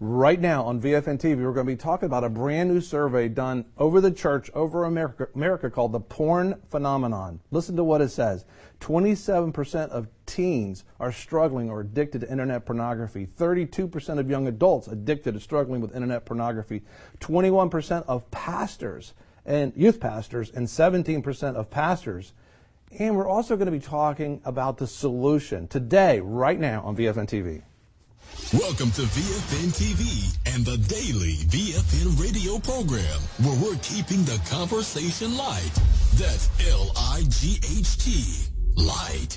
right now on VFN TV, we're going to be talking about a brand new survey done over the church, over America called the Porn Phenomenon. Listen to what it says. 27% of teens are struggling or addicted to internet pornography. 32% of young adults addicted to struggling with internet pornography. 21% of pastors and youth pastors and 17% of pastors. And we're also going to be talking about the solution today, right now on VFN TV. Welcome to VFN TV and the daily VFN radio program, where we're keeping the conversation light. That's L-I-G-H-T, light.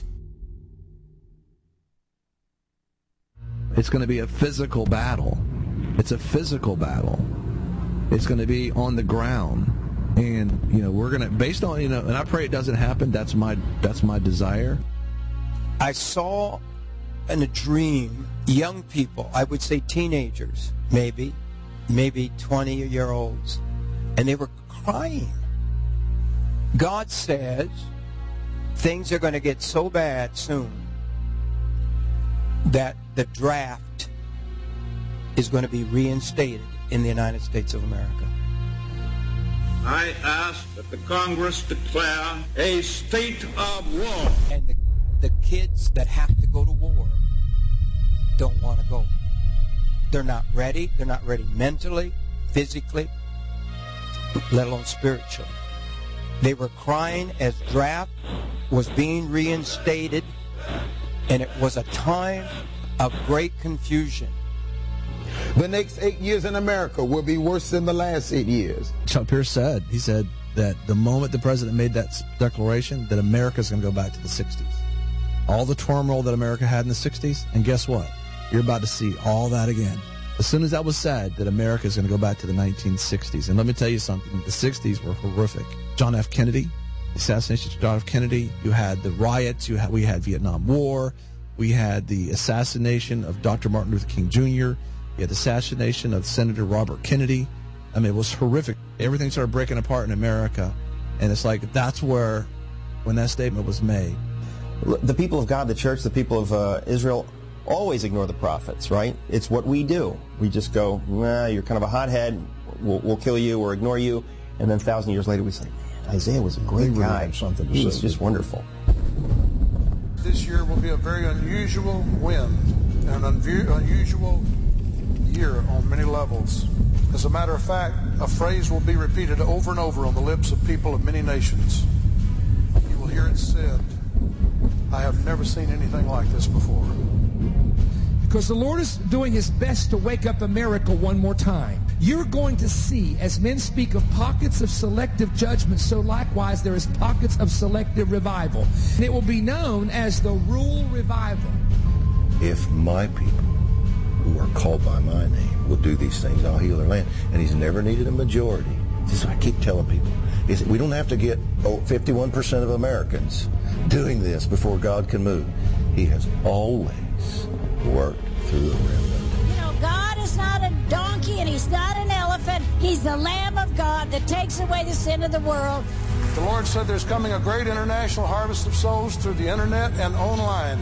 It's going to be a physical battle. It's a physical battle. It's going to be on the ground. And, we're going to, based on, and I pray it doesn't happen. That's my desire. I saw in a dream young people, I would say teenagers, maybe 20-year-olds, and they were crying. God says things are going to get so bad soon that the draft is going to be reinstated in the United States of America. I ask that the Congress declare a state of war. And the kids that have to go to war don't want to go. They're not ready. They're not ready mentally, physically, let alone spiritually. They were crying as draft was being reinstated, and it was a time of great confusion. The next 8 years in America will be worse than the last 8 years. Chuck Pierce said that the moment the president made that declaration, that America's going to go back to the 60s. All the turmoil that America had in the 60s, and guess what? You're about to see all that again. As soon as that was said, that America is going to go back to the 1960s. And let me tell you something. The 60s were horrific. John F. Kennedy, the assassination of John F. Kennedy. You had the riots. We had Vietnam War. We had the assassination of Dr. Martin Luther King Jr. You had the assassination of Senator Robert Kennedy. I mean, it was horrific. Everything started breaking apart in America. And it's like that's when that statement was made. The people of God, the church, the people of Israel always ignore the prophets, right? It's what we do. We just go, you're kind of a hothead, we'll kill you or ignore you. And then 1,000 years later we say, man, Isaiah was a great guy. He was just wonderful. This year will be a very unusual wind, an unusual year on many levels. As a matter of fact, a phrase will be repeated over and over on the lips of people of many nations. You will hear it said, I have never seen anything like this before. Because the Lord is doing his best to wake up America one more time. You're going to see, as men speak of pockets of selective judgment, so likewise there is pockets of selective revival. And it will be known as the Rule Revival. If my people who are called by my name will do these things, I'll heal their land. And he's never needed a majority. This is what I keep telling people. We don't have to get 51% of Americans doing this before God can move. He has always worked through a remnant. God is not a donkey and he's not an elephant. He's the Lamb of God that takes away the sin of the world. The Lord said there's coming a great international harvest of souls through the internet and online.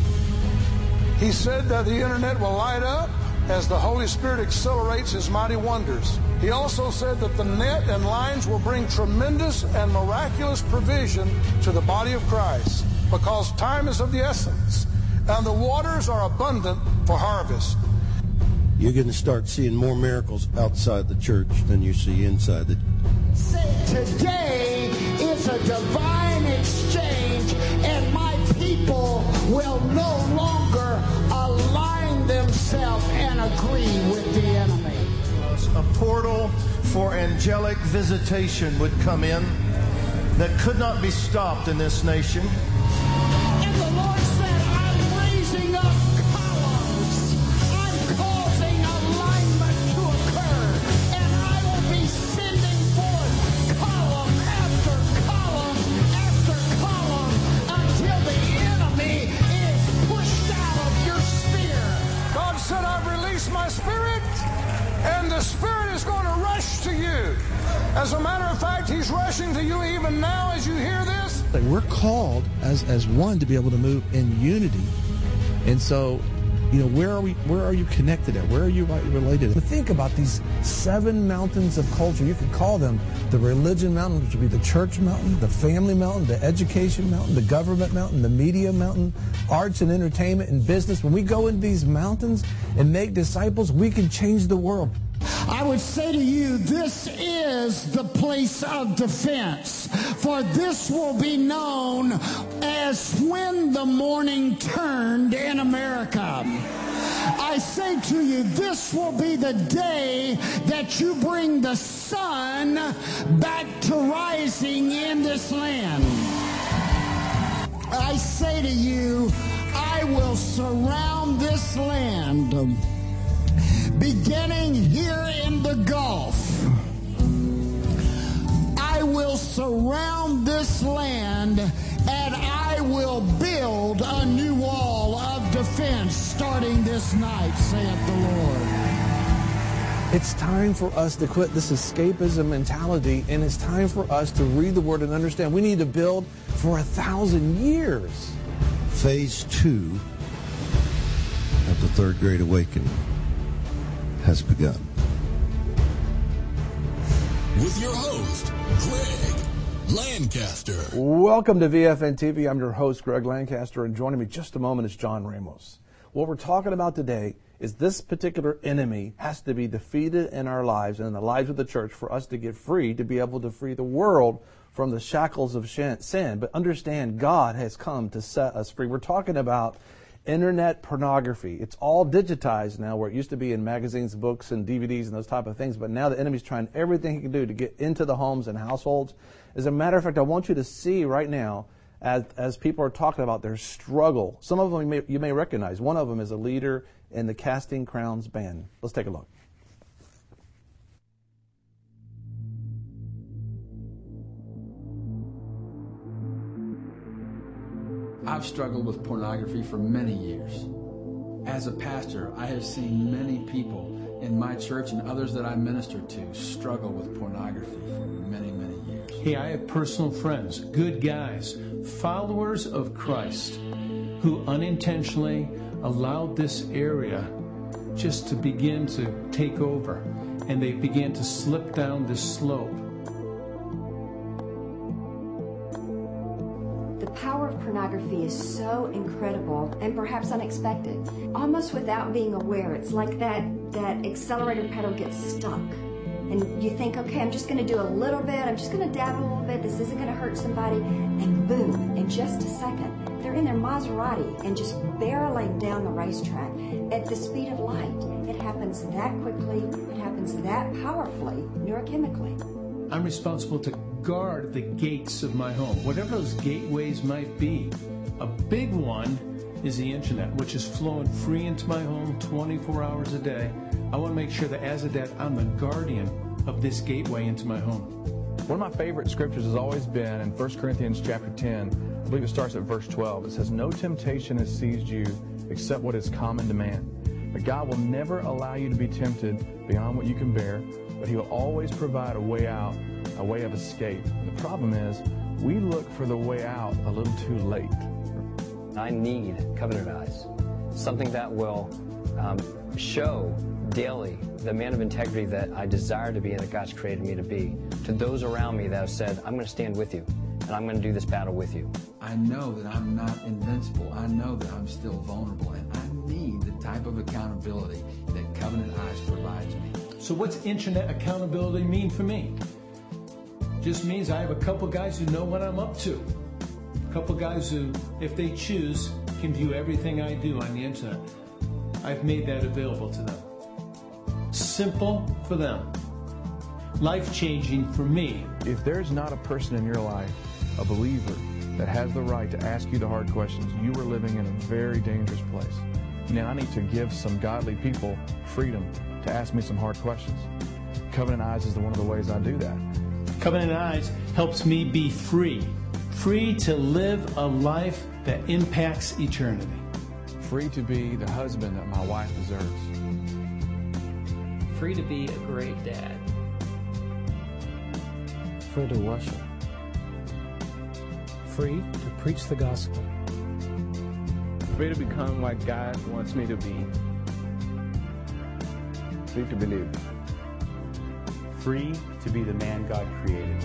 He said that the internet will light up as the Holy Spirit accelerates his mighty wonders. He also said that the net and lines will bring tremendous and miraculous provision to the body of Christ because time is of the essence and the waters are abundant for harvest. You're going to start seeing more miracles outside the church than you see inside the church. Today is a divine exchange, and my people will no longer align themselves and agree with the enemy. A portal for angelic visitation would come in that could not be stopped in this nation. And the Lord said, I'm raising up columns. I'm causing alignment to occur. And I will be sending forth column after column after column until the enemy is pushed out of your sphere. God said, I've released my spirit, and the Spirit is going to rush to you. As a matter of fact, he's rushing to you even now as you hear this. We're called as one to be able to move in unity. And so where are you connected at? Where are you related? To think about these 7 mountains of culture. You could call them the religion mountain, which would be the church mountain, the family mountain, the education mountain, the government mountain, the media mountain, arts and entertainment and business. When we go into these mountains and make disciples, we can change the world. I would say to you, this is the place of defense, for this will be known as when the morning turned in America. I say to you, this will be the day that you bring the sun back to rising in this land. I say to you, I will surround this land, beginning here in the Gulf. I will surround this land, and I will build a new wall of defense starting this night, saith the Lord. It's time for us to quit this escapism mentality, and it's time for us to read the Word and understand we need to build for 1,000 years. Phase 2 of the Third Great Awakening has begun. With your host, Greg Lancaster. Welcome to VFN TV. I'm your host, Greg Lancaster, and joining me just a moment is John Ramos. What we're talking about today is this particular enemy has to be defeated in our lives and in the lives of the church for us to get free, to be able to free the world from the shackles of sin. But understand, God has come to set us free. We're talking about internet pornography. It's all digitized now, where it used to be in magazines, books, and DVDs and those type of things. But now the enemy's trying everything he can do to get into the homes and households. As a matter of fact, I want you to see right now, as people are talking about their struggle. Some of them you may recognize. One of them is a leader in the Casting Crowns band. Let's take a look. I've struggled with pornography for many years. As a pastor, I have seen many people in my church and others that I minister to struggle with pornography for many, many years. Hey, I have personal friends, good guys, followers of Christ, who unintentionally allowed this area just to begin to take over, and they began to slip down this slope. The power of pornography is so incredible and perhaps unexpected. Almost without being aware, it's like that accelerator pedal gets stuck. And you think, okay, I'm just going to do a little bit, I'm just going to dabble a little bit, this isn't going to hurt somebody, and boom, in just a second, they're in their Maserati and just barreling down the racetrack at the speed of light. It happens that quickly, it happens that powerfully, neurochemically. I'm responsible to guard the gates of my home, whatever those gateways might be. A big one is the internet, which is flowing free into my home 24 hours a day. I want to make sure that as a dad, I'm the guardian of this gateway into my home. One of my favorite scriptures has always been in 1 Corinthians chapter 10. I believe it starts at verse 12. It says, "No temptation has seized you except what is common to man. But God will never allow you to be tempted beyond what you can bear, but He will always provide a way out, a way of escape." The problem is, we look for the way out a little too late. I need Covenant Eyes, something that will show daily the man of integrity that I desire to be and that God's created me to be, to those around me that have said, I'm going to stand with you and I'm going to do this battle with you. I know that I'm not invincible. I know that I'm still vulnerable, and I need the type of accountability that Covenant Eyes provides me. So what's internet accountability mean for me? Just means I have a couple guys who know what I'm up to. A couple guys who, if they choose, can view everything I do on the internet. I've made that available to them. Simple for them. Life-changing for me. If there's not a person in your life, a believer, that has the right to ask you the hard questions, you are living in a very dangerous place. Now, I need to give some godly people freedom to ask me some hard questions. Covenant Eyes is one of the ways I do that. Covenant Eyes helps me be free. Free to live a life that impacts eternity. Free to be the husband that my wife deserves. Free to be a great dad. Free to worship. Free to preach the gospel. free to become what God wants me to be. Free to believe. Free to be the man God created.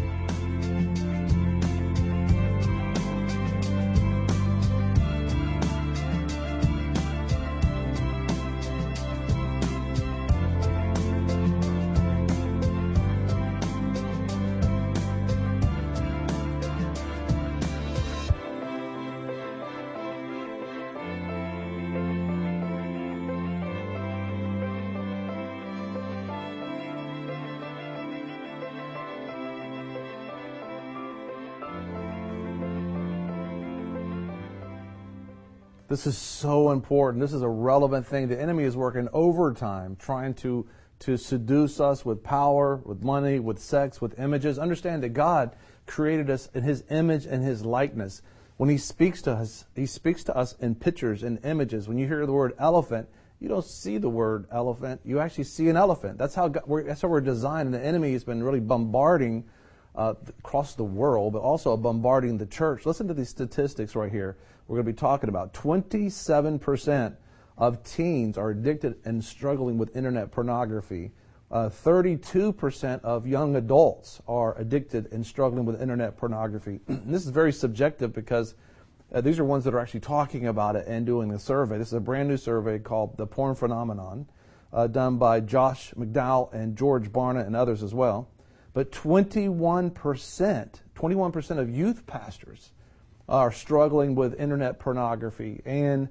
This is so important. This is a relevant thing. The enemy is working overtime trying to seduce us with power, with money, with sex, with images. Understand that God created us in His image and His likeness. When He speaks to us, He speaks to us in pictures and images. When you hear the word elephant, you don't see the word elephant. You actually see an elephant. That's how we're designed. And the enemy has been really bombarding across the world, but also bombarding the church. Listen to these statistics right here. We're going to be talking about 27% of teens are addicted and struggling with internet pornography. 32% of young adults are addicted and struggling with internet pornography. This is very subjective because these are ones that are actually talking about it and doing the survey. This is a brand new survey called The Porn Phenomenon, done by Josh McDowell and George Barna and others as well. But 21% of youth pastors are struggling with internet pornography, and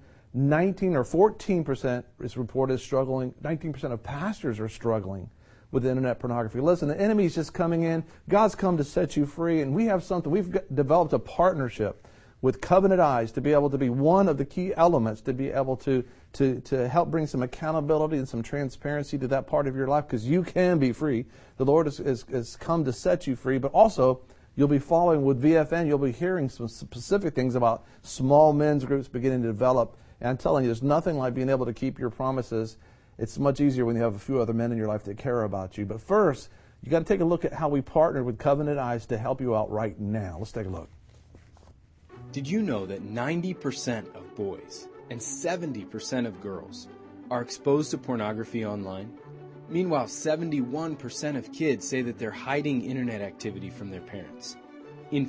14% is reported struggling. 19% of pastors are struggling with internet pornography. Listen, the enemy's just coming in. God's come to set you free, and we have something. We've developed a partnership with Covenant Eyes to be able to be one of the key elements to be able to help bring some accountability and some transparency to that part of your life, because you can be free. The Lord has come to set you free, but also you'll be following with VFN. You'll be hearing some specific things about small men's groups beginning to develop. And I'm telling you, there's nothing like being able to keep your promises. It's much easier when you have a few other men in your life that care about you. But first, you got to take a look at how we partnered with Covenant Eyes to help you out right now. Let's take a look. Did you know that 90% of boys and 70% of girls are exposed to pornography online? Meanwhile, 71% of kids say that they're hiding internet activity from their parents. In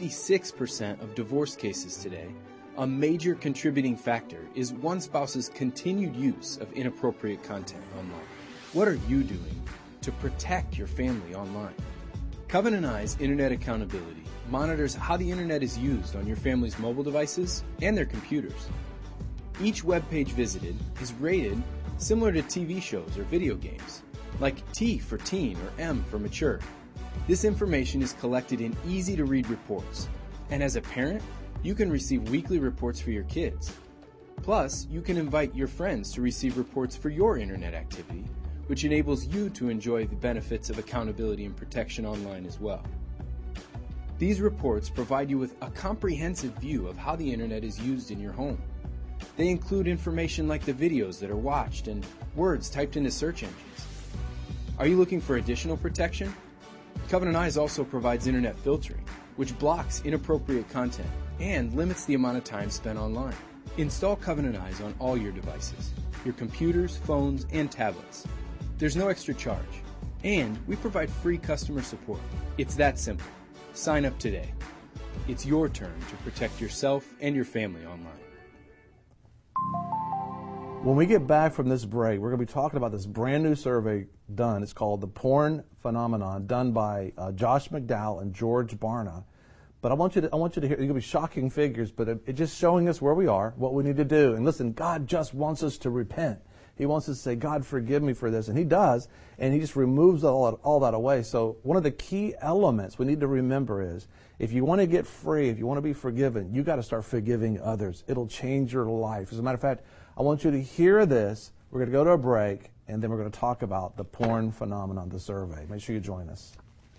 56% of divorce cases today, a major contributing factor is one spouse's continued use of inappropriate content online. What are you doing to protect your family online? Covenant Eyes Internet Accountability monitors how the internet is used on your family's mobile devices and their computers. Each web page visited is rated similar to TV shows or video games, like T for teen or M for mature. This information is collected in easy-to-read reports, and as a parent, you can receive weekly reports for your kids. Plus, you can invite your friends to receive reports for your internet activity, which enables you to enjoy the benefits of accountability and protection online as well. These reports provide you with a comprehensive view of how the internet is used in your home. They include information like the videos that are watched and words typed into search engines. Are you looking for additional protection? Covenant Eyes also provides internet filtering, which blocks inappropriate content and limits the amount of time spent online. Install Covenant Eyes on all your devices, your computers, phones, and tablets. There's no extra charge, and we provide free customer support. It's that simple. Sign up today. It's your turn to protect yourself and your family online. When we get back from this break, we're going to be talking about this brand new survey done. It's called The Porn Phenomenon, done by Josh McDowell and George Barna. But I want you to hear, it's going to be shocking figures, but it's just showing us where we are, what we need to do. And listen, God just wants us to repent. He wants us to say, God, forgive me for this. And He does, and He just removes all that away. So one of the key elements we need to remember is, if you want to get free, if you want to be forgiven, you got to start forgiving others. It'll change your life. As a matter of fact, I want you to hear this. We're going to go to a break, and then we're going to talk about the porn phenomenon, the survey. Make sure you join us.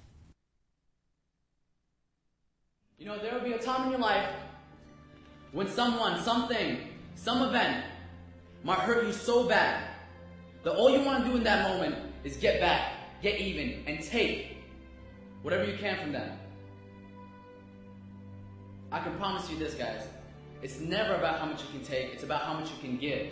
You know, there will be a time in your life when someone, something, some event might hurt you so bad that all you want to do in that moment is get back, get even, and take whatever you can from them. I can promise you this, guys. It's never about how much you can take. It's about how much you can give.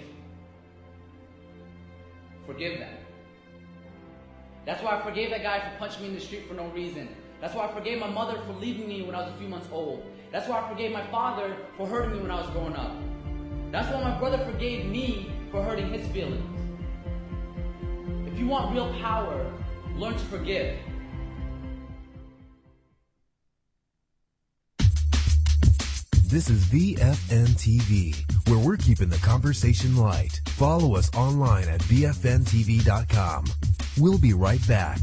Forgive them. That's why I forgave that guy for punching me in the street for no reason. That's why I forgave my mother for leaving me when I was a few months old. That's why I forgave my father for hurting me when I was growing up. That's why my brother forgave me for hurting his feelings. If you want real power, learn to forgive. This is VFN TV, where we're keeping the conversation light. Follow us online at VFNTV.com. We'll be right back.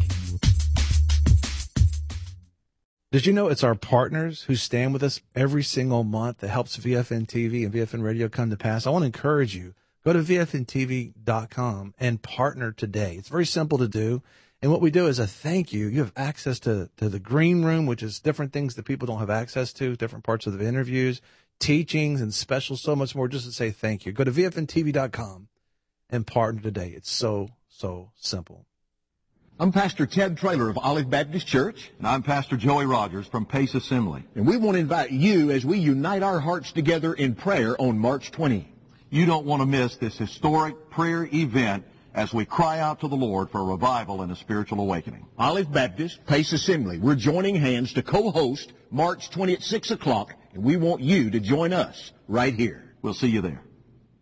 Did you know it's our partners who stand with us every single month that helps VFN TV and VFN Radio come to pass? I want to encourage you, go to VFNTV.com and partner today. It's very simple to do. And what we do is a thank you. You have access to the green room, which is different things that people don't have access to, different parts of the interviews, teachings, and specials, so much more, just to say thank you. Go to VFNTV.com and partner today. It's so simple. I'm Pastor Ted Traylor of Olive Baptist Church. And I'm Pastor Joey Rogers from Pace Assembly. And we want to invite you as we unite our hearts together in prayer on March 20. You don't want to miss this historic prayer event as we cry out to the Lord for a revival and a spiritual awakening. Olive Baptist, Pace Assembly, we're joining hands to co-host March 20 at 6 o'clock, and we want you to join us right here. We'll see you there.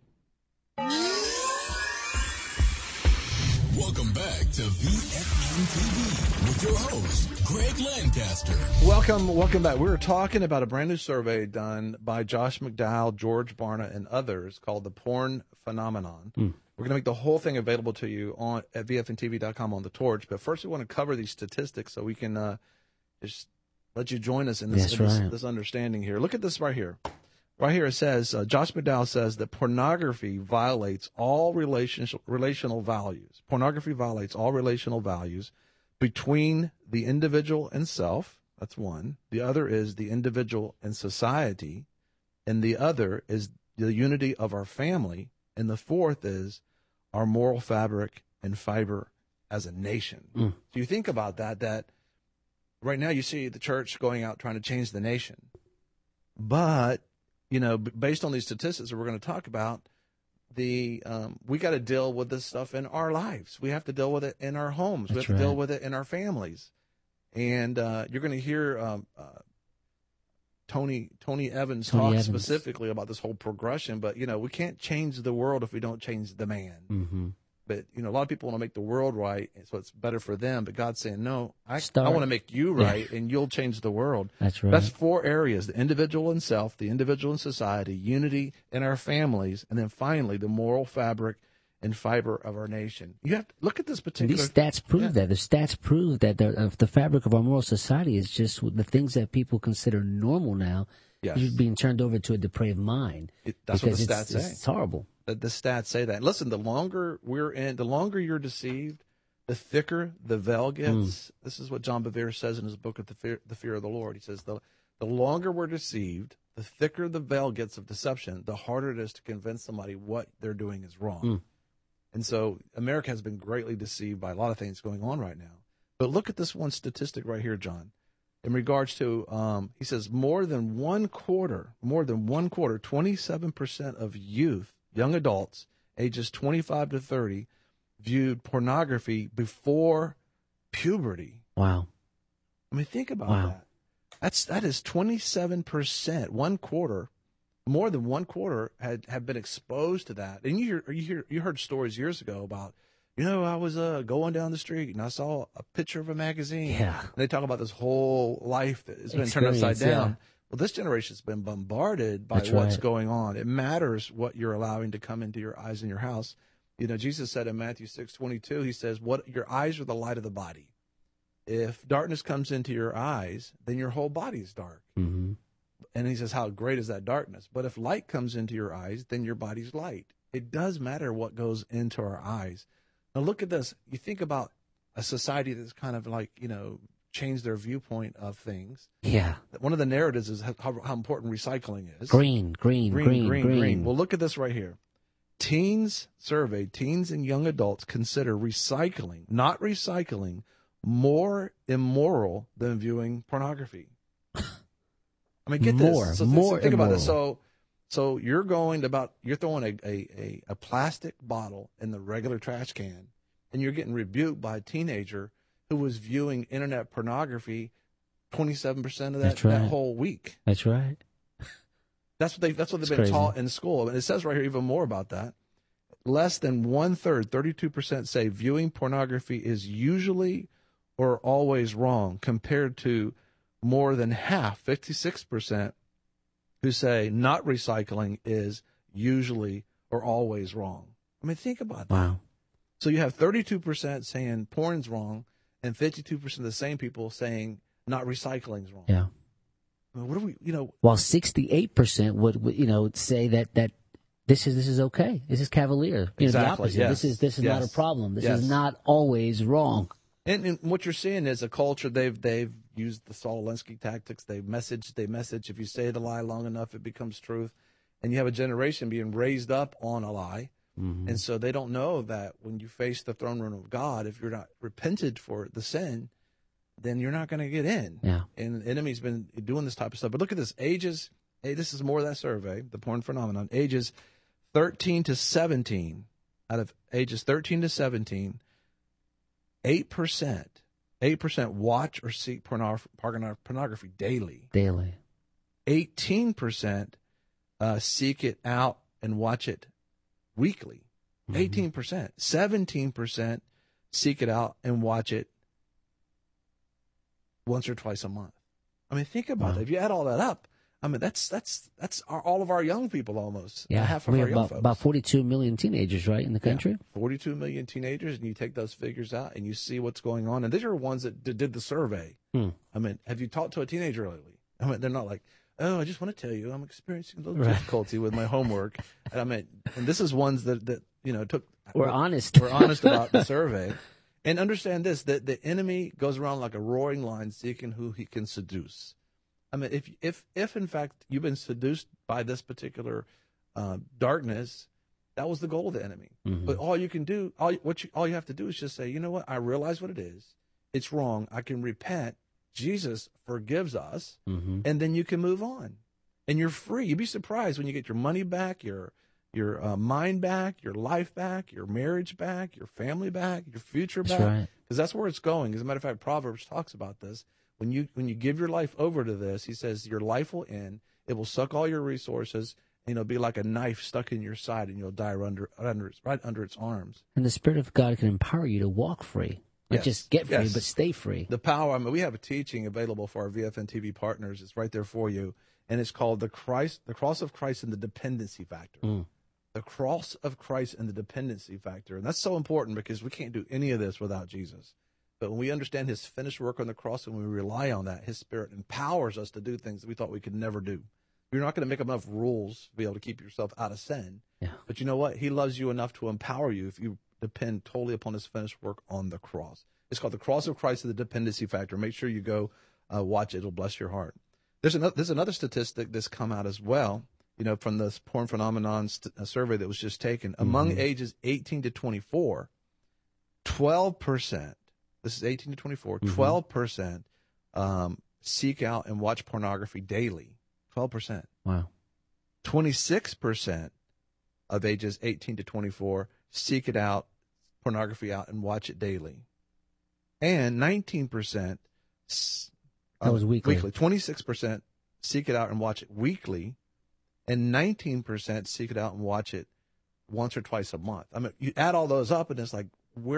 Welcome back to VFN TV with your host, Greg Lancaster. Welcome back. We were talking about a brand new survey done by Josh McDowell, George Barna, and others called the Porn Phenomenon. We're going to make the whole thing available to you at VFNTV.com on the Torch. But first, we want to cover these statistics so we can just let you join us in this understanding here. Look at this right here. Right here it says, Josh McDowell says that pornography violates all relational values. Pornography violates all relational values between the individual and self. That's one. The other is the individual and society. And the other is the unity of our family. And the fourth is our moral fabric and fiber as a nation. So you think about that right now you see the church going out trying to change the nation. But, you know, based on these statistics that we're going to talk about, we got to deal with this stuff in our lives. We have to deal with it in our homes. We have to deal with it in our families. And you're going to hear Tony Evans talk specifically about this whole progression, but, you know, we can't change the world if we don't change the man. But, you know, a lot of people want to make the world right, so it's better for them. But God's saying, no, I want to make you right, and you'll change the world. That's right. That's four areas: the individual and self, the individual and society, unity in our families, and then finally the moral fabric and fiber of our nation. You have to look at this particular. These stats prove that. The stats prove that the fabric of our moral society is just the things that people consider normal now. Yes. Is being turned over to a depraved mind. That's what the stats say. It's horrible. The stats say that. Listen, the longer you're deceived, the thicker the veil gets. This is what John Bevere says in his book of the Fear of the Lord. He says the longer we're deceived, the thicker the veil gets of deception, the harder it is to convince somebody what they're doing is wrong. And so America has been greatly deceived by a lot of things going on right now. But look at this one statistic right here, John. In regards to, he says more than one quarter, 27% of youth, young adults, ages 25 to 30, viewed pornography before puberty. Wow. I mean, think about that. That is 27%. One quarter, more than one quarter have been exposed to that. And you heard stories years ago about, you know, I was going down the street and I saw a picture of a magazine. Yeah. And they talk about this whole life that has been turned upside down. Yeah. Well, this generation's been bombarded by what's going on. It matters what you're allowing to come into your eyes in your house. You know, Jesus said in Matthew 6:22, he says, your eyes are the light of the body. If darkness comes into your eyes, then your whole body is dark. And he says, how great is that darkness? But if light comes into your eyes, then your body's light. It does matter what goes into our eyes. Now, look at this. You think about a society that's kind of like, you know, changed their viewpoint of things. Yeah. One of the narratives is how important recycling is. Green. Well, look at this right here. Teens and young adults consider recycling, not recycling, more immoral than viewing pornography. I mean, get this. Think about this. So So you're throwing a plastic bottle in the regular trash can, and you're getting rebuked by a teenager who was viewing internet pornography 27% of that whole week. That's right. That's what they've been taught in school. And it says right here even more about that. Less than 1/3, 32% say viewing pornography is usually or always wrong, compared to more than half, 56%, who say not recycling is usually or always wrong. I mean, think about that. Wow. So you have 32% saying porn's wrong, and 52% of the same people saying not recycling's wrong. Yeah. I mean, what do we, While 68% would say that this is okay. This is cavalier. The Exactly, opposite. yes. This is not a Yes. problem. This Yes. is not always wrong. And what you're seeing is a culture, they've used the Saul Alinsky tactics. They message. If you say the lie long enough, it becomes truth. And you have a generation being raised up on a lie. Mm-hmm. And so they don't know that when you face the throne room of God, if you're not repented for the sin, then you're not going to get in. Yeah. And the enemy's been doing this type of stuff. But look at this. This is more of that survey, the porn phenomenon. Ages 13 to 17, out of ages 13 to 17, 8% watch or seek pornography daily. 18% seek it out and watch it weekly. 18%. 17% seek it out and watch it once or twice a month. I mean, think about that. If you add all that up, I mean, that's all of our young people almost. Yeah, half of we our have young folks. about 42 million teenagers, right, in the country? Yeah, 42 million teenagers, and you take those figures out and you see what's going on. And these are ones that did the survey. I mean, have you talked to a teenager lately? I mean, they're not like, oh, I just want to tell you I'm experiencing a little difficulty with my homework. And I mean, and this is ones that took. We're honest. We're honest about the survey. And understand this, that the enemy goes around like a roaring lion seeking who he can seduce. I mean, if in fact you've been seduced by this particular darkness, that was the goal of the enemy. Mm-hmm. But all you can do, all you have to do is just say, you know what? I realize what it is. It's wrong. I can repent. Jesus forgives us, and then you can move on, and you're free. You'd be surprised when you get your money back, your mind back, your life back, your marriage back, your family back, your future back. Right. Because that's where it's going. As a matter of fact, Proverbs talks about this. When you give your life over to this, he says your life will end. It will suck all your resources, and it'll be like a knife stuck in your side, and you'll die right under its arms. And the Spirit of God can empower you to walk free. Not just get free, but stay free. The power. I mean, we have a teaching available for our VFN TV partners. It's right there for you, and it's called the Cross of Christ and the Dependency Factor. The cross of Christ and the dependency factor, and that's so important because we can't do any of this without Jesus. But when we understand his finished work on the cross and we rely on that, his Spirit empowers us to do things that we thought we could never do. You're not going to make enough rules to be able to keep yourself out of sin. Yeah. But you know what? He loves you enough to empower you if you depend totally upon his finished work on the cross. It's called the Cross of Christ and the Dependency Factor. Make sure you go watch it. It'll bless your heart. There's another statistic that's come out as well, from this porn phenomenon survey that was just taken. Among ages 18 to 24, 12%, this is 18 to 24, 12% seek out and watch pornography daily. 12%. Wow. 26% of ages 18 to 24 seek it out, pornography out, and watch it daily. And 19%, that was weekly. 26% seek it out and watch it weekly, and 19% seek it out and watch it once or twice a month. I mean, you add all those up, and it's like,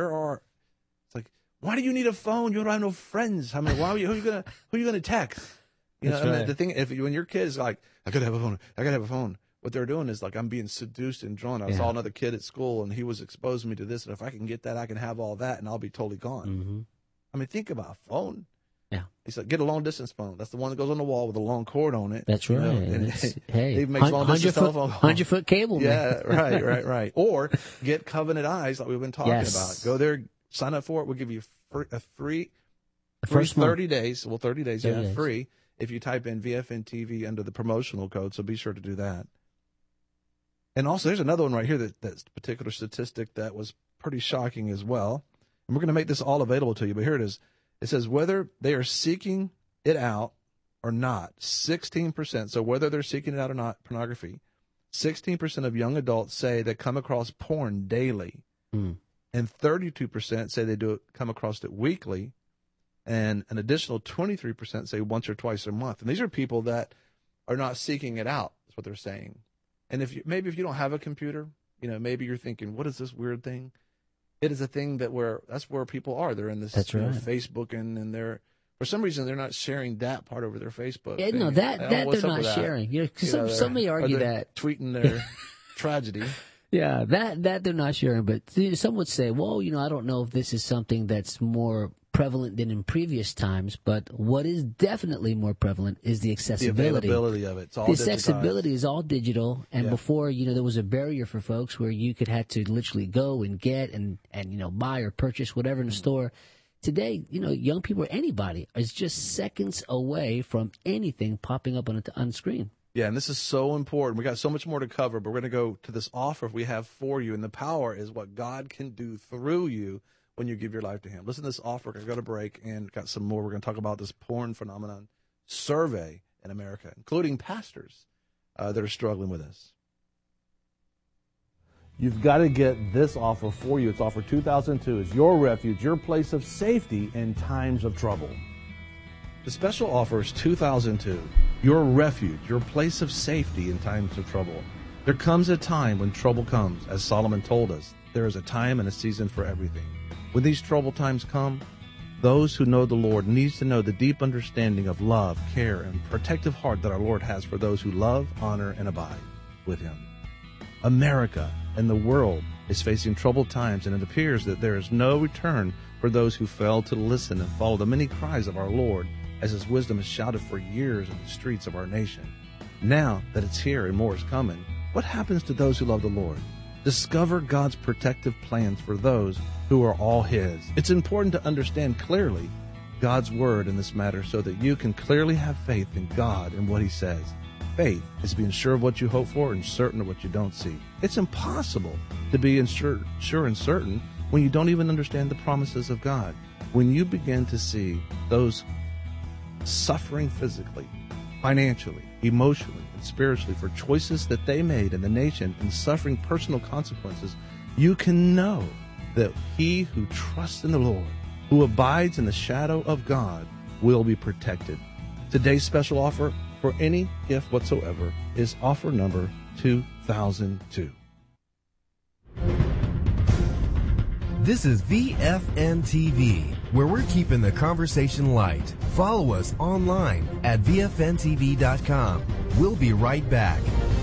why do you need a phone? You don't have no friends. I mean, who are you gonna text? The thing, when your kid is like, I gotta have a phone. What they're doing is like, I'm being seduced and drawn. I saw another kid at school, and he was exposing me to this, and if I can get that, I can have all that, and I'll be totally gone. I mean, think about a phone. Yeah. He's like, get a long distance phone. That's the one that goes on the wall with a long cord on it. That's right. And hey, he makes long distance telephone calls. 100-foot cable. Yeah, right. Or get Covenant Eyes, like we've been talking about. Go there, sign up for it. We'll give you a free first 30 days. Well, 30 days, 30 days. free if you type in VFN TV under the promotional code. So be sure to do that. And also, there's another one right here that's a particular statistic that was pretty shocking as well. And we're going to make this all available to you, but here it is. It says whether they are seeking it out or not, 16%. So whether they're seeking it out or not, pornography, 16% of young adults say they come across porn daily. And 32% say they come across it weekly. And an additional 23% say once or twice a month. And these are people that are not seeking it out, is what they're saying. And if you don't have a computer, maybe you're thinking, what is this weird thing? It is a thing that's where people are. They're in this Facebook, and they're, for some reason, they're not sharing that part over their Facebook. Yeah, no, that they're not sharing. Some may argue that. Tweeting their tragedy. Yeah, that they're not sharing. But some would say, well, I don't know if this is something that's more prevalent than in previous times, but what is definitely more prevalent is the accessibility. The availability of it. It's all the accessibility is all digital, and before, there was a barrier for folks where you could have to literally go and get and buy or purchase whatever in the store. Today, young people or anybody is just seconds away from anything popping up on the screen. Yeah, and this is so important. We got so much more to cover, but we're going to go to this offer we have for you, and the power is what God can do through you when you give your life to Him. Listen to this offer. We're going to go to break and got some more. We're going to talk about this porn phenomenon survey in America, including pastors that are struggling with this. You've got to get this offer for you. It's offer 2002. It's your refuge, your place of safety in times of trouble. The special offer is 2002. Your refuge, your place of safety in times of trouble. There comes a time when trouble comes, as Solomon told us. There is a time and a season for everything. When these troubled times come, those who know the Lord needs to know the deep understanding of love, care, and protective heart that our Lord has for those who love, honor, and abide with Him. America and the world is facing troubled times, and it appears that there is no return for those who fail to listen and follow the many cries of our Lord as His wisdom is shouted for years in the streets of our nation. Now that it's here and more is coming, what happens to those who love the Lord? Discover God's protective plans for those who are all His. It's important to understand clearly God's word in this matter so that you can clearly have faith in God and what He says. Faith is being sure of what you hope for and certain of what you don't see. It's impossible to be sure and certain when you don't even understand the promises of God. When you begin to see those suffering physically, financially, emotionally, and spiritually for choices that they made in the nation and suffering personal consequences, you can know that he who trusts in the Lord, who abides in the shadow of God, will be protected. Today's special offer for any gift whatsoever is offer number 2002. This is VFN TV, where we're keeping the conversation light. Follow us online at VFNTV.com. We'll be right back.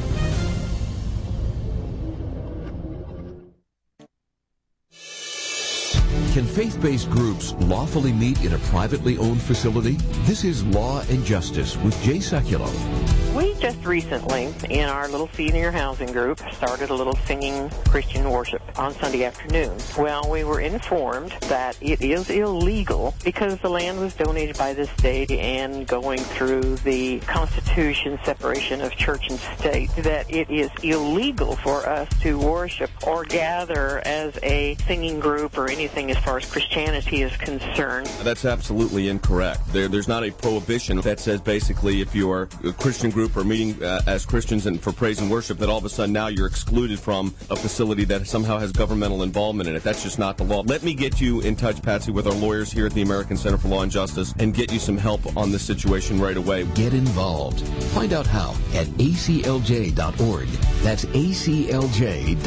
Can faith-based groups lawfully meet in a privately owned facility? This is Law and Justice with Jay Sekulow. We just recently, in our little senior housing group, started a little singing Christian worship on Sunday afternoon. Well, we were informed that it is illegal because the land was donated by the state and going through the Constitution separation of church and state, that it is illegal for us to worship or gather as a singing group or anything as far as Christianity is concerned. That's absolutely incorrect. There's not a prohibition that says basically if you are a Christian group or meeting as Christians and for praise and worship that all of a sudden now you're excluded from a facility that somehow has governmental involvement in it. That's just not the law. Let me get you in touch, Patsy, with our lawyers here at the American Center for Law and Justice and get you some help on this situation right away. Get involved. Find out how at aclj.org. That's aclj.org.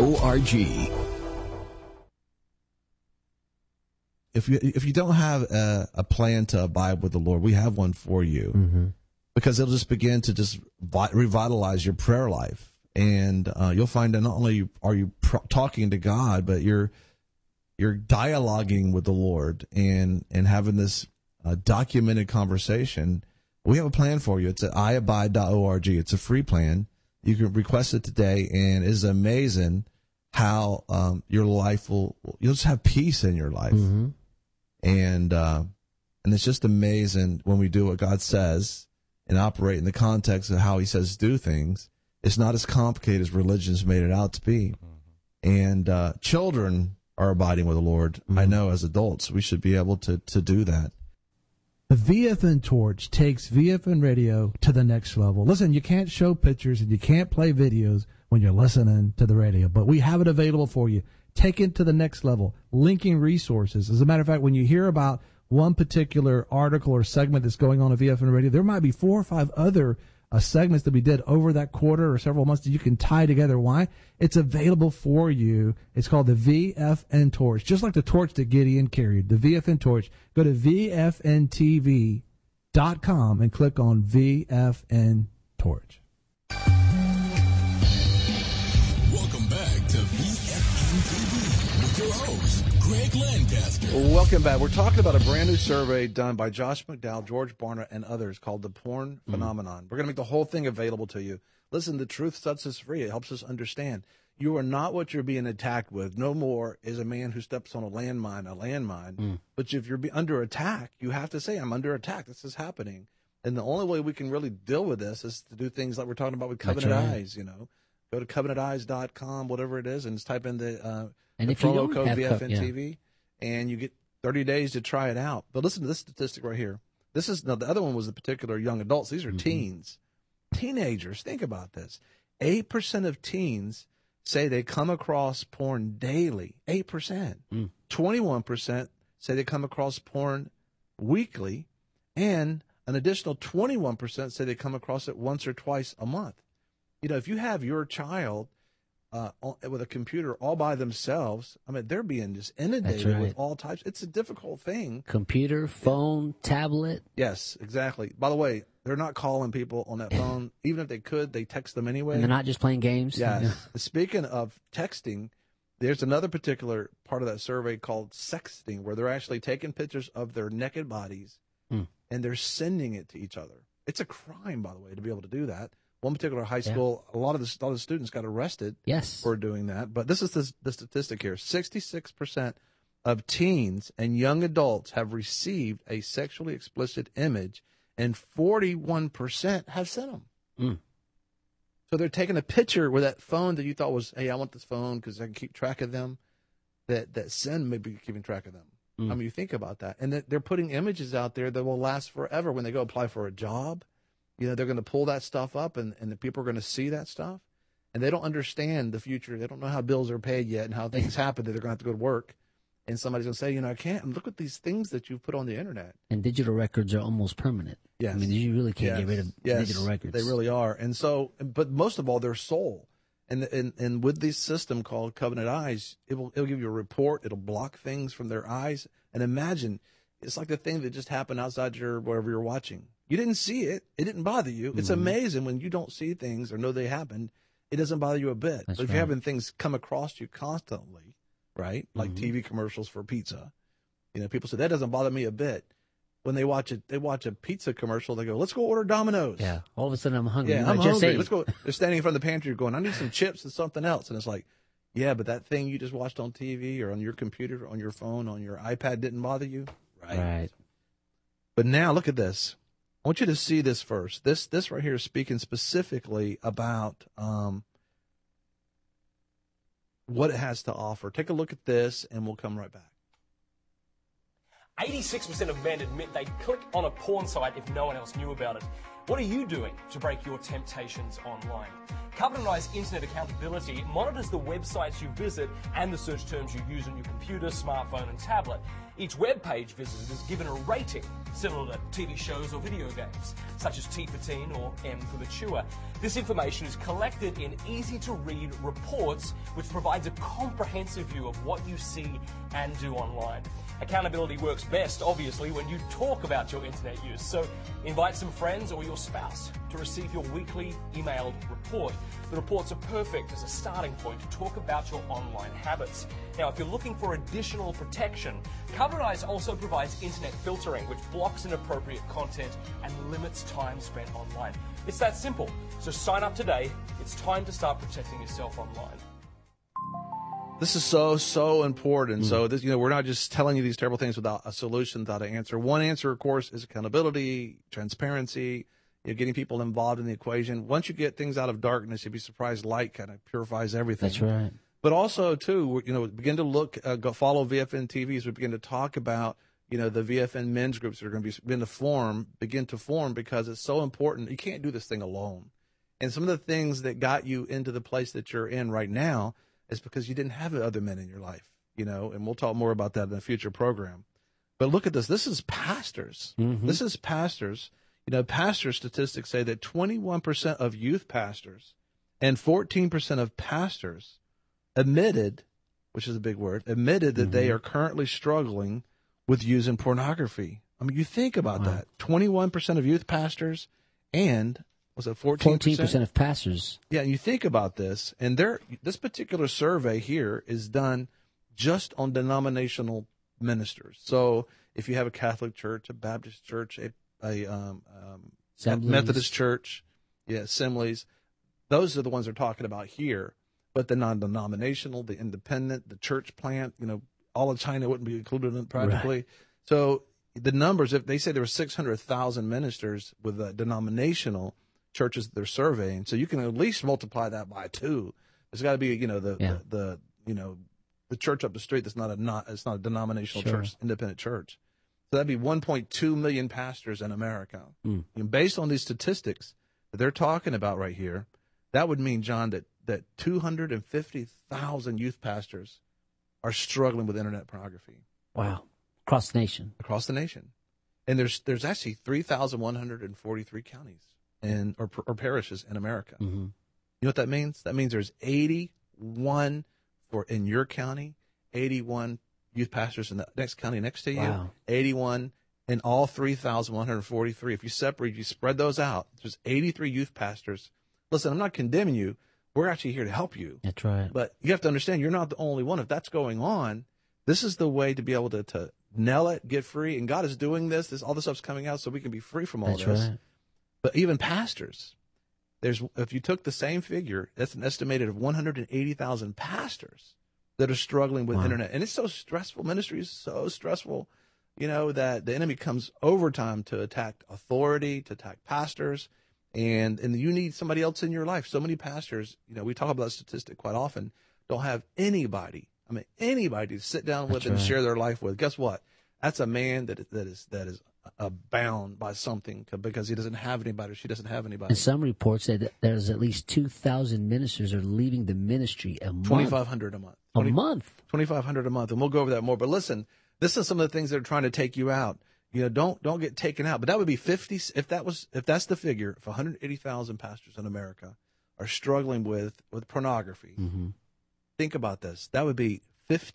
If you don't have a plan to abide with the Lord, we have one for you. Mm-hmm. Because it'll just begin to just revitalize your prayer life. And you'll find that not only are you talking to God, but you're dialoguing with the Lord and having this documented conversation. We have a plan for you. It's at iabide.org. It's a free plan. You can request it today, and it's amazing how your life you'll just have peace in your life. Mm-hmm. And it's just amazing when we do what God says and operate in the context of how He says do things. It's not as complicated as religion's made it out to be. And children are abiding with the Lord. I know as adults we should be able to do that. The VFN Torch takes VFN radio to the next level. Listen, you can't show pictures and you can't play videos when you're listening to the radio, but we have it available for you. Take it to the next level, linking resources. As a matter of fact, when you hear about one particular article or segment that's going on at VFN radio, there might be 4 or 5 other segments that we did over that quarter or several months that you can tie together. Why? It's available for you. It's called the VFN Torch, just like the torch that Gideon carried, the VFN Torch. Go to VFNTV.com and click on VFN Torch. Welcome back to VFN TV with your host, Greg Lancaster. Welcome back. We're talking about a brand new survey done by Josh McDowell, George Barna, and others called The Porn Phenomenon. We're going to make the whole thing available to you. Listen, the truth sets us free. It helps us understand. You are not what you're being attacked with. No more is a man who steps on a landmine. But if you're under attack, you have to say, I'm under attack. This is happening. And the only way we can really deal with this is to do things like we're talking about with Covenant Eyes, you know. Go to covenanteyes.com, whatever it is, and just type in the promo code VFNTV, and you get 30 days to try it out. But listen to this statistic right here. Now, the other one was the particular young adults. These are teens. Teenagers, think about this. 8% of teens say they come across porn daily. 8%. 21% say they come across porn weekly, and an additional 21% say they come across it once or twice a month. You know, if you have your child with a computer all by themselves, I mean, they're being just inundated with all types. It's a difficult thing. Computer, phone, tablet. Yes, exactly. By the way, they're not calling people on that phone. Even if they could, they text them anyway. And they're not just playing games. Yes. Speaking of texting, there's another particular part of that survey called sexting, where they're actually taking pictures of their naked bodies and they're sending it to each other. It's a crime, by the way, to be able to do that. One particular high school, a lot of the students got arrested for doing that. But this is the statistic here. 66% of teens and young adults have received a sexually explicit image, and 41% have sent them. So they're taking a picture with that phone that you thought was, hey, I want this phone because I can keep track of them. That send may be keeping track of them. I mean, you think about that. And they're putting images out there that will last forever when they go apply for a job. You know, they're going to pull that stuff up, and the people are going to see that stuff. And they don't understand the future. They don't know how bills are paid yet and how things happen that they're going to have to go to work. And somebody's going to say, you know, I can't. Look at these things that you've put on the Internet. And digital records are almost permanent. Yes. I mean, you really can't get rid of digital records. They really are. And so, but most of all, their soul. And with this system called Covenant Eyes, it'll give you a report. It'll block things from their eyes. And imagine, it's like the thing that just happened outside wherever you're watching. You didn't see it. It didn't bother you. It's amazing when you don't see things or know they happened. It doesn't bother you a bit. But if you're having things come across you constantly, right, like TV commercials for pizza, you know, people say, that doesn't bother me a bit. When they watch a pizza commercial, they go, let's go order Domino's. Yeah. All of a sudden I'm hungry. Yeah, I'm hungry. Let's go. They're standing in front of the pantry going, I need some chips and something else. And it's like, yeah, but that thing you just watched on TV or on your computer, on your phone, on your iPad didn't bother you. Right. But now look at this. I want you to see this first. This right here is speaking specifically about what it has to offer. Take a look at this, and we'll come right back. 86% of men admit they click on a porn site if no one else knew about it. What are you doing to break your temptations online? Covenant Eyes Internet Accountability monitors the websites you visit and the search terms you use on your computer, smartphone and tablet. Each web page visited is given a rating similar to TV shows or video games, such as T for Teen or M for Mature. This information is collected in easy-to-read reports, which provides a comprehensive view of what you see and do online. Accountability works best, obviously, when you talk about your internet use. So invite some friends or your spouse to receive your weekly emailed report. The reports are perfect as a starting point to talk about your online habits. Now, if you're looking for additional protection, Covenant Eyes also provides internet filtering, which blocks inappropriate content and limits time spent online. It's that simple. So sign up today. It's time to start protecting yourself online. This is so important. So this, we're not just telling you these terrible things without a solution, without an answer. One answer, of course, is accountability, transparency, getting people involved in the equation. Once you get things out of darkness, you'd be surprised light kind of purifies everything. That's right. But also, too, begin to look, follow VFN TV as we begin to talk about the VFN men's groups are going to begin to form because it's so important. You can't do this thing alone. And some of the things that got you into the place that you're in right now is because you didn't have other men in your life, and we'll talk more about that in a future program. But look at this. This is pastors. Mm-hmm. This is pastors. Pastor statistics say that 21% of youth pastors and 14% of pastors admitted, which is a big word, that they are currently struggling with using pornography. I mean, you think about that. 21% of youth pastors and, was it 14%? 14% of pastors. Yeah, and you think about this, and this particular survey here is done just on denominational ministers. So if you have a Catholic church, a Baptist church, a Methodist church, assemblies, those are the ones they're talking about here. But the non-denominational, the independent, the church plant, all of China wouldn't be included in it practically. Right. So the numbers, if they say there were 600,000 ministers with denominational churches that they're surveying, so you can at least multiply that by 2. There's got to be, the church up the street that's not a denominational church, independent church. So that'd be 1.2 million pastors in America. And based on these statistics that they're talking about right here, that would mean, John, that 250,000 youth pastors are struggling with internet pornography. Wow. Across the nation. Across the nation. And there's actually 3,143 counties or parishes in America. Mm-hmm. You know what that means? That means there's 81 in your county, 81 youth pastors in the next county next to you, 81 in all 3,143. If you spread those out, there's 83 youth pastors. Listen, I'm not condemning you. We're actually here to help you. That's right. But you have to understand, you're not the only one. If that's going on, this is the way to be able to nail it, get free. And God is doing this. All this stuff's coming out so we can be free from all this. Right. But even pastors, if you took the same figure, that's an estimated of 180,000 pastors that are struggling with internet. And it's so stressful. Ministry is so stressful, that the enemy comes overtime to attack authority, to attack pastors. And you need somebody else in your life. So many pastors, we talk about that statistic quite often, don't have anybody to sit down with and share their life with. Guess what? That's a man that is bound by something because he doesn't have anybody or she doesn't have anybody. And some reports say that there's at least 2,000 ministers are leaving the ministry a month. 2,500 a month. A month. 2,500 a month. And we'll go over that more. But listen, this is some of the things that are trying to take you out. Don't get taken out. But that would be 50. If that's the figure, if 180,000 pastors in America are struggling with pornography, think about this. That would be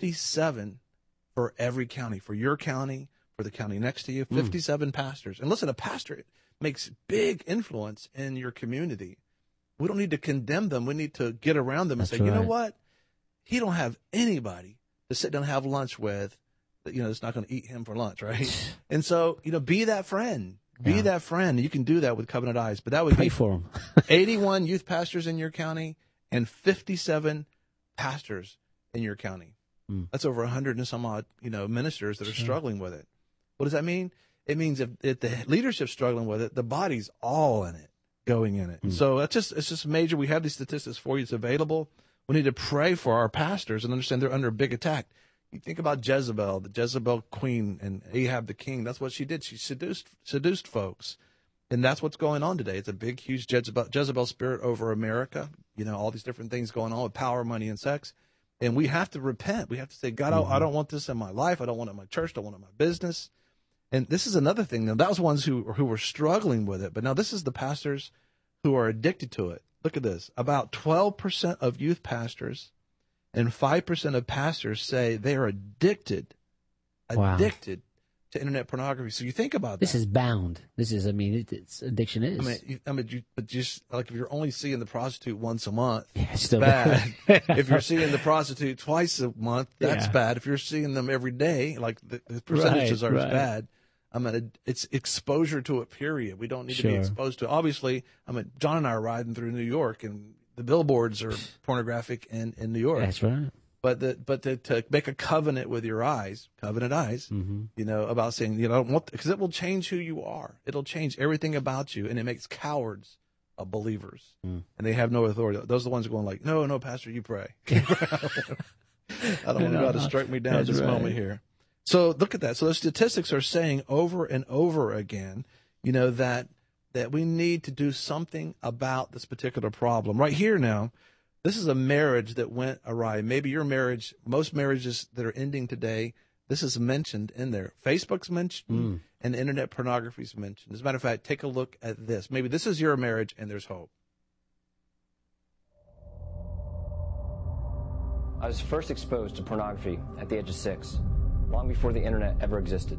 57 for every county, for your county, for the county next to you, 57 pastors. And listen, a pastor makes big influence in your community. We don't need to condemn them. We need to get around them and say, you know what? He don't have anybody to sit down and have lunch with. It's not going to eat him for lunch, right? And so, be that friend. Be that friend. You can do that with Covenant Eyes. But that would pray for him. 81 youth pastors in your county and 57 pastors in your county. That's over 100 and some odd, ministers that are struggling with it. What does that mean? It means if the leadership's struggling with it, the body's all in it, going in it. So it's just major. We have these statistics for you. It's available. We need to pray for our pastors and understand they're under a big attack. You think about Jezebel, the Jezebel queen, and Ahab the king. That's what she did. She seduced folks. And that's what's going on today. It's a big, huge Jezebel spirit over America. All these different things going on with power, money, and sex. And we have to repent. We have to say, God, I don't want this in my life. I don't want it in my church. I don't want it in my business. And this is another thing. Now, that was ones who were struggling with it. But now this is the pastors who are addicted to it. Look at this. About 12% of youth pastors and 5% of pastors say they are addicted to internet pornography. So you think about that. This is bound. It's addiction is. But just like if you're only seeing the prostitute once a month, it's still bad. If you're seeing the prostitute twice a month, that's bad. If you're seeing them every day, like the percentages are bad. It's exposure to it, period. We don't need to be exposed to it. Obviously, John and I are riding through New York, and the billboards are pornographic in New York. That's right. But to make a covenant with your eyes, covenant eyes, about saying, I don't want, because it will change who you are. It'll change everything about you, and it makes cowards of believers, and they have no authority. Those are the ones who are going like, no, Pastor, you pray. I don't want God to strike me down at this moment here. So look at that. So the statistics are saying over and over again, that we need to do something about this particular problem. Right here now, this is a marriage that went awry. Maybe your marriage, most marriages that are ending today, this is mentioned in there. Facebook's mentioned and internet pornography is mentioned. As a matter of fact, take a look at this. Maybe this is your marriage and there's hope. I was first exposed to pornography at the age of 6, long before the internet ever existed.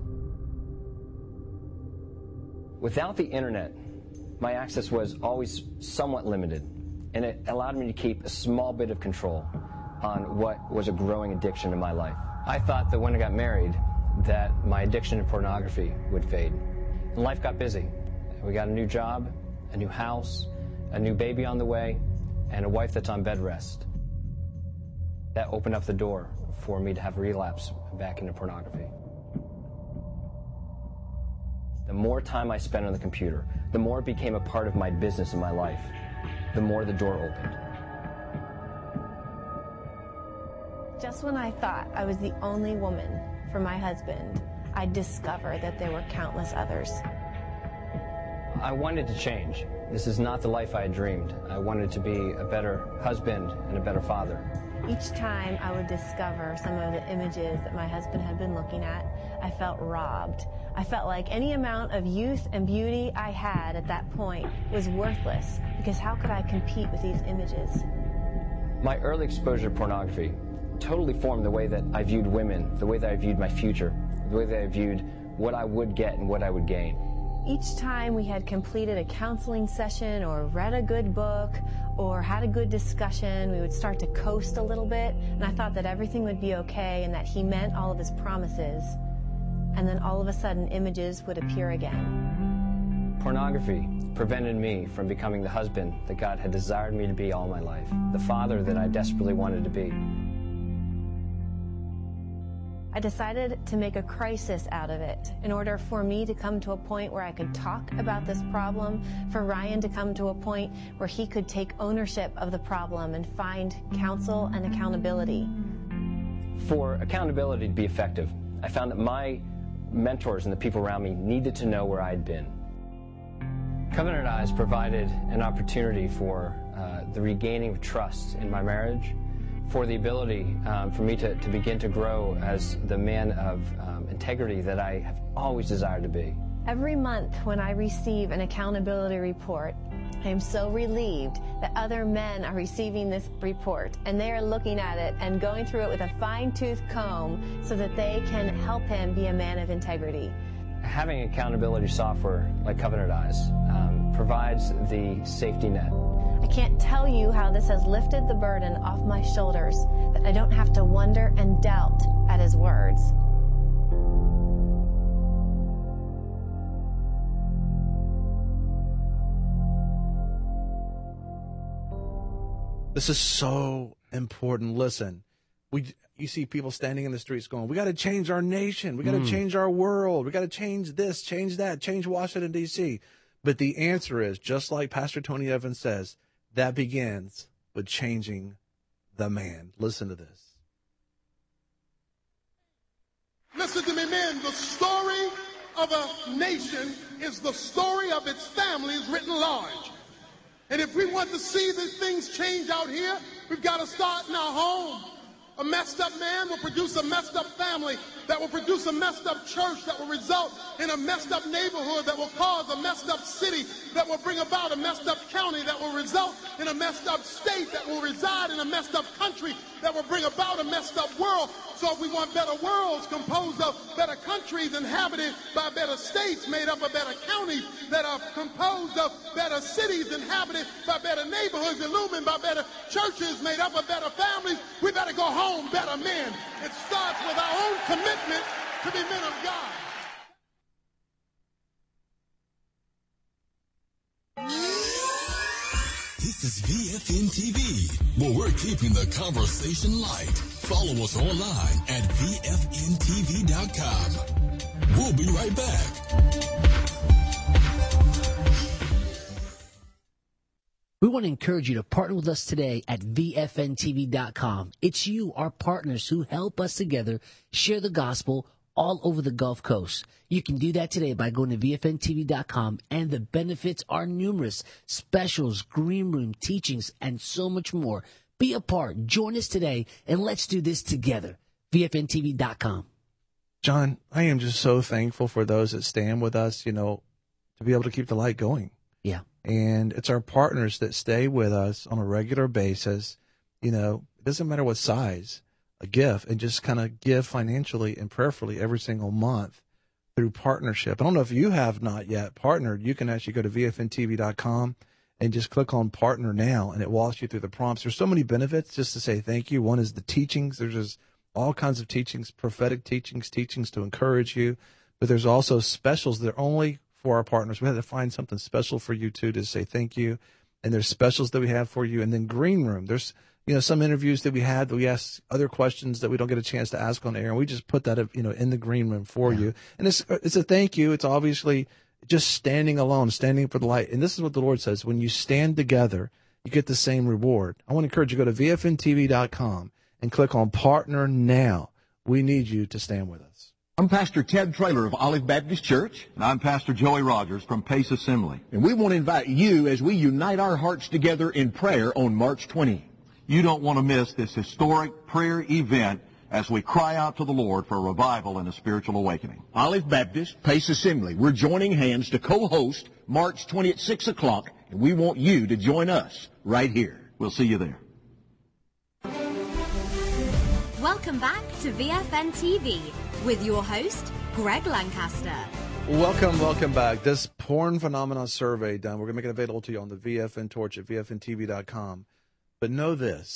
Without the internet, my access was always somewhat limited, and it allowed me to keep a small bit of control on what was a growing addiction in my life. I thought that when I got married, that my addiction to pornography would fade. And life got busy. We got a new job, a new house, a new baby on the way, and a wife that's on bed rest. That opened up the door for me to have a relapse back into pornography. The more time I spent on the computer, the more it became a part of my business and my life, the more the door opened. Just when I thought I was the only woman for my husband, I discovered that there were countless others. I wanted to change. This is not the life I had dreamed. I wanted to be a better husband and a better father. Each time I would discover some of the images that my husband had been looking at, I felt robbed. I felt like any amount of youth and beauty I had at that point was worthless, because how could I compete with these images? My early exposure to pornography totally formed the way that I viewed women, the way that I viewed my future, the way that I viewed what I would get and what I would gain. Each time we had completed a counseling session or read a good book or had a good discussion, we would start to coast a little bit, and I thought that everything would be okay and that he meant all of his promises. And then all of a sudden, images would appear again. Pornography prevented me from becoming the husband that God had desired me to be all my life, the father that I desperately wanted to be. I decided to make a crisis out of it in order for me to come to a point where I could talk about this problem, for Ryan to come to a point where he could take ownership of the problem and find counsel and accountability. For accountability to be effective, I found that my mentors and the people around me needed to know where I'd been. Covenant Eyes provided an opportunity for the regaining of trust in my marriage, for the ability for me to begin to grow as the man of integrity that I have always desired to be. Every month when I receive an accountability report, I am so relieved that other men are receiving this report and they are looking at it and going through it with a fine-tooth comb so that they can help him be a man of integrity. Having accountability software like Covenant Eyes provides the safety net. I can't tell you how this has lifted the burden off my shoulders, that I don't have to wonder and doubt at his words. This is so important. Listen, you see people standing in the streets going, we got to change our nation. We got to change our world. We got to change this, change that, change Washington, D.C. But the answer is, just like Pastor Tony Evans says, that begins with changing the man. Listen to this. Listen to me, men. The story of a nation is the story of its families written large. And if we want to see these things change out here, we've got to start in our home. A messed up man will produce a messed up family that will produce a messed up church that will result in a messed up neighborhood that will cause a messed up city that will bring about a messed up county that will result in a messed up state that will reside in a messed up country that will bring about a messed up world. So if we want better worlds composed of better countries inhabited by better states made up of better counties that are composed of better cities inhabited by better neighborhoods illumined by better churches made up of better families, we better go home better men. It starts with our own commitment to be men of God. This is VFN TV, where we're keeping the conversation light. Follow us online at VFNTV.com. We'll be right back. We want to encourage you to partner with us today at VFNTV.com. It's you, our partners, who help us together share the gospel all over the Gulf Coast. You can do that today by going to VFNTV.com, and the benefits are numerous. Specials, green room, teachings, and so much more. Be a part. Join us today, and let's do this together. VFNTV.com. John, I am just so thankful for those that stand with us, to be able to keep the light going. Yeah. And it's our partners that stay with us on a regular basis. It doesn't matter what size, a gift, and just kind of give financially and prayerfully every single month through partnership. I don't know if you have not yet partnered. You can actually go to VFNTV.com and just click on partner now, and it walks you through the prompts. There's so many benefits just to say thank you. One is the teachings. There's just all kinds of teachings, prophetic teachings to encourage you. But there's also specials that are only for our partners. We had to find something special for you too to say thank you. And there's specials that we have for you. And then Green Room. There's some interviews that we had that we ask other questions that we don't get a chance to ask on air, and we just put that in the Green Room for you. And it's a thank you. It's obviously just standing alone, standing for the light. And this is what the Lord says: when you stand together, you get the same reward. I want to encourage you to go to VFNTV.com and click on Partner Now. We need you to stand with us. I'm Pastor Ted Traylor of Olive Baptist Church. And I'm Pastor Joey Rogers from Pace Assembly. And we want to invite you as we unite our hearts together in prayer on March 20. You don't want to miss this historic prayer event as we cry out to the Lord for a revival and a spiritual awakening. Olive Baptist, Pace Assembly, we're joining hands to co-host March 20 at 6 o'clock, and we want you to join us right here. We'll see you there. Welcome back to VFN TV with your host, Greg Lancaster. Welcome back. This porn phenomenon survey done. We're going to make it available to you on the VFN Torch at VFNTV.com. But know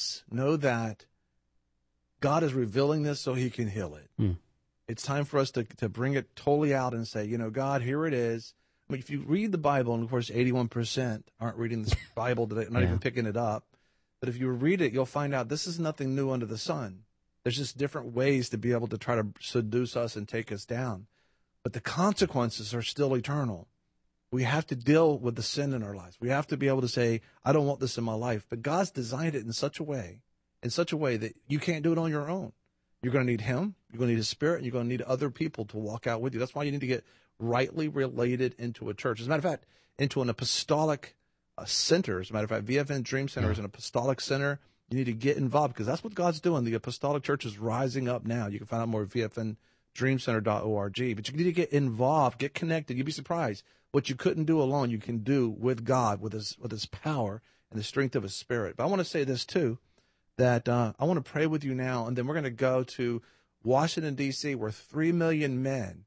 that God is revealing this so he can heal it. It's time for us to bring it totally out and say, God, here it is. I mean, if you read the Bible, and of course 81% aren't reading this Bible today, not even picking it up. But if you read it, you'll find out this is nothing new under the sun. There's just different ways to be able to try to seduce us and take us down. But the consequences are still eternal. We have to deal with the sin in our lives. We have to be able to say, I don't want this in my life. But God's designed it in such a way that you can't do it on your own. You're going to need him. You're going to need his spirit. And you're going to need other people to walk out with you. That's why you need to get rightly related into a church. As a matter of fact, into an apostolic center. As a matter of fact, VFN Dream Center is an apostolic center. You need to get involved because that's what God's doing. The apostolic church is rising up now. You can find out more at VFNDreamCenter.org. But you need to get involved, get connected. You'd be surprised. What you couldn't do alone, you can do with God, with his power and the strength of his spirit. But I want to say this, too, that I want to pray with you now, and then we're going to go to Washington, D.C., where 3 million men,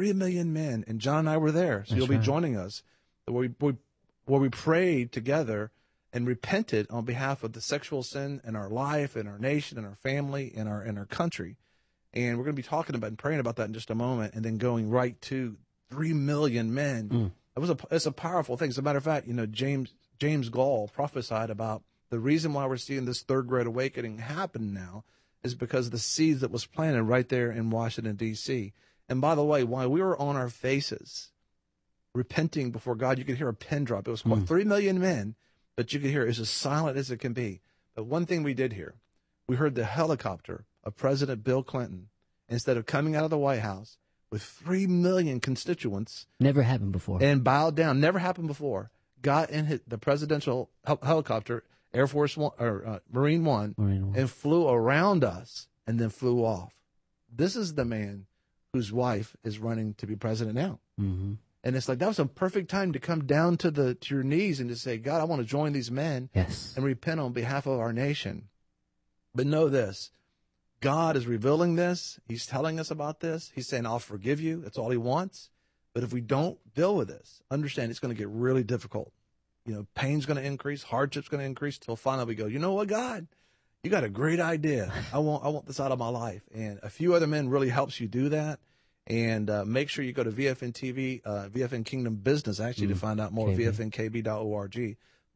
and John and I were there, so you'll be joining us, where we prayed together and repented on behalf of the sexual sin in our life, in our nation, in our family, in our country. And we're going to be talking about and praying about that in just a moment, and then going right to 3 million men. It's a powerful thing. As a matter of fact, James Gall prophesied about the reason why we're seeing this third great awakening happen now is because of the seeds that was planted right there in Washington, D.C. And by the way, while we were on our faces repenting before God, you could hear a pin drop. It was 3 million men, but you could hear it was as silent as it can be. But one thing we did hear, we heard the helicopter of President Bill Clinton, instead of coming out of the White House, with 3 million constituents. Never happened before. And bowed down. Never happened before. Got in the presidential helicopter, Air Force One, or Marine One, and flew around us and then flew off. This is the man whose wife is running to be president now. Mm-hmm. And it's like, that was a perfect time to come down to your knees and to say, God, I want to join these men and repent on behalf of our nation. But know this. God is revealing this. He's telling us about this. He's saying, I'll forgive you. That's all he wants. But if we don't deal with this, understand it's going to get really difficult. Pain's going to increase, hardship's going to increase, till finally we go, you know what, God, you got a great idea. I want this out of my life. And a few other men really helps you do that. And make sure you go to VFN TV, VFN Kingdom Business, actually, to find out more, VFNKB.org.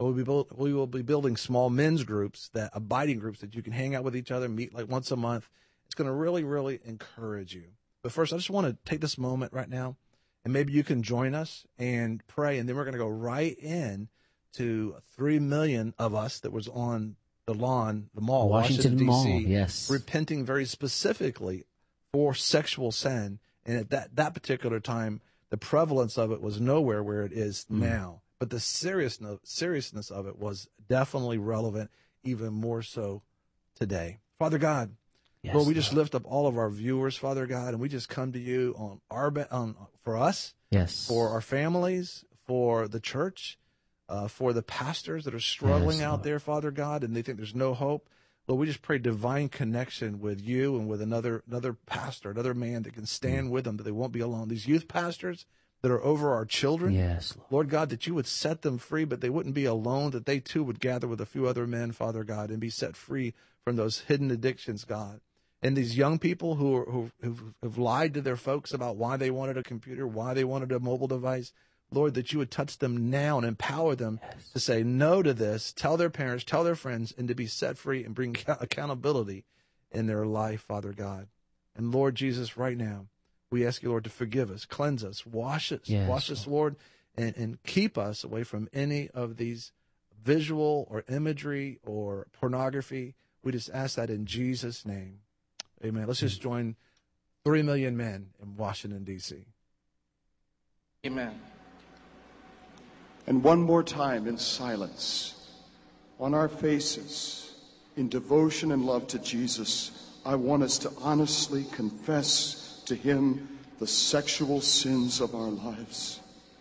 We will be building small men's groups, abiding groups that you can hang out with each other, meet like once a month. It's going to really, really encourage you. But first, I just want to take this moment right now, and maybe you can join us and pray, and then we're going to go right in to 3 million of us that was on the lawn, the mall, Washington D.C., Mall, yes, repenting very specifically for sexual sin. And at that particular time, the prevalence of it was nowhere where it is now. But the seriousness of it was definitely relevant, even more so today. Father God, Yes, Lord, we just lift up all of our viewers, Father God, and we just come to you for us, yes, for our families, for the church, for the pastors that are struggling out there, Father God, and they think there's no hope. Lord, we just pray divine connection with you and with another pastor, another man that can stand with them, that they won't be alone. These youth pastors that are over our children, yes, Lord God, that you would set them free, but they wouldn't be alone, that they too would gather with a few other men, Father God, and be set free from those hidden addictions, God. And these young people who've lied to their folks about why they wanted a computer, why they wanted a mobile device, Lord, that you would touch them now and empower them to say no to this, tell their parents, tell their friends, and to be set free and bring accountability in their life, Father God. And Lord Jesus, right now, we ask you, Lord, to forgive us, cleanse us, wash us, Lord, and keep us away from any of these visual or imagery or pornography. We just ask that in Jesus' name. Amen. Let's just join 3 million men in Washington, D.C. Amen. And one more time in silence, on our faces, in devotion and love to Jesus, I want us to honestly confess to him the sexual sins of our lives.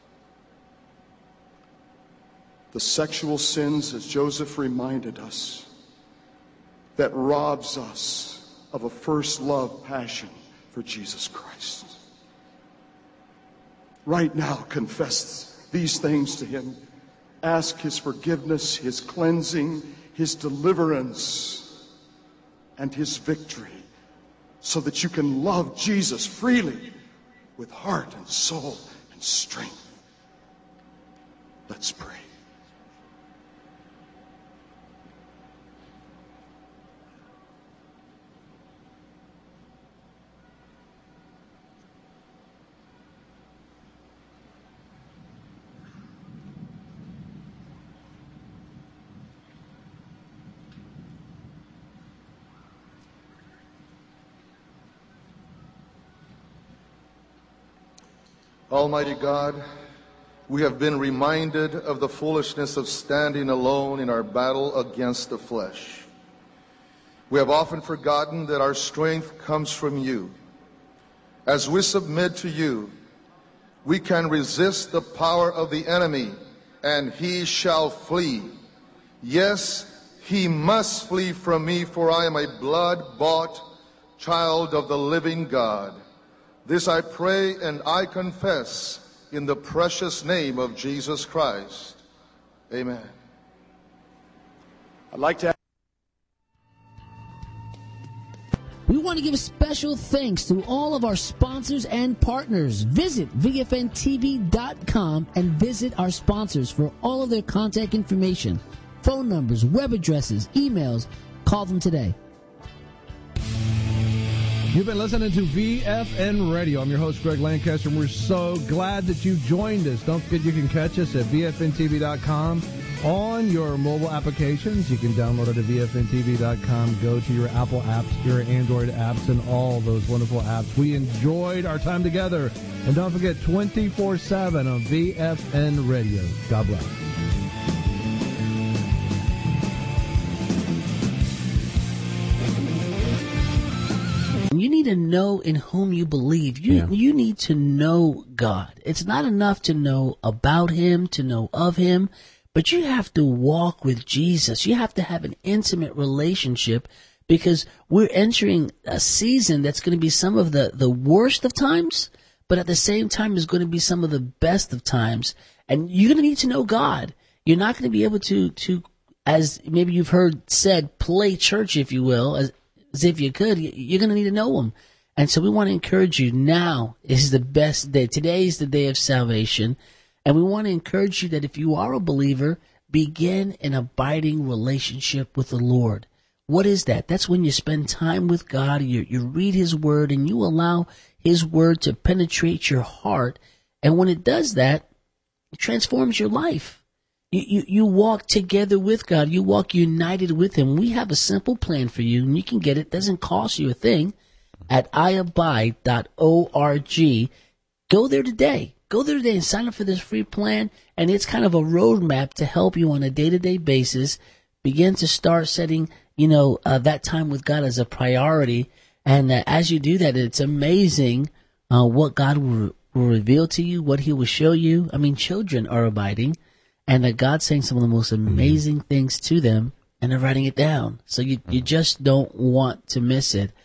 The sexual sins, as Joseph reminded us, that robs us of a first love passion for Jesus Christ. Right now, confess these things to him. Ask his forgiveness, his cleansing, his deliverance, and his victory, so that you can love Jesus freely with heart and soul and strength. Let's pray. Almighty God, we have been reminded of the foolishness of standing alone in our battle against the flesh. We have often forgotten that our strength comes from you. As we submit to you, we can resist the power of the enemy, and he shall flee. Yes, he must flee from me, for I am a blood-bought child of the living God. This I pray and I confess in the precious name of Jesus Christ. Amen. I'd like to... We want to give special thanks to all of our sponsors and partners. Visit VFNTV.com and visit our sponsors for all of their contact information, phone numbers, web addresses, emails. Call them today. You've been listening to VFN Radio. I'm your host, Greg Lancaster, and we're so glad that you joined us. Don't forget you can catch us at VFNTV.com on your mobile applications. You can download it at VFNTV.com. Go to your Apple apps, your Android apps, and all those wonderful apps. We enjoyed our time together. And don't forget, 24/7 on VFN Radio. God bless. You need to know in whom you believe. You need to know God. It's not enough to know about him, to know of him, but you have to walk with Jesus. You have to have an intimate relationship, because we're entering a season that's going to be some of the worst of times, but at the same time is going to be some of the best of times. And you're going to need to know God. You're not going to be able to, as maybe you've heard said, play church, if you will, as if you could. You're going to need to know him. And so we want to encourage you. Now is the best day. Today is the day of salvation. And we want to encourage you that if you are a believer, begin an abiding relationship with the Lord. What is that? That's when you spend time with God, you read his word, and you allow his word to penetrate your heart. And when it does that, it transforms your life. You walk together with God. You walk united with him. We have a simple plan for you, and you can get it. It doesn't cost you a thing. at iabide.org. Go there today. Go there today and sign up for this free plan. And it's kind of a roadmap to help you on a day-to-day basis begin to start setting, that time with God as a priority. And as you do that, it's amazing what God will reveal to you, what he will show you. I mean, children are abiding, and that God's saying some of the most amazing things to them, and they're writing it down. So you just don't want to miss it.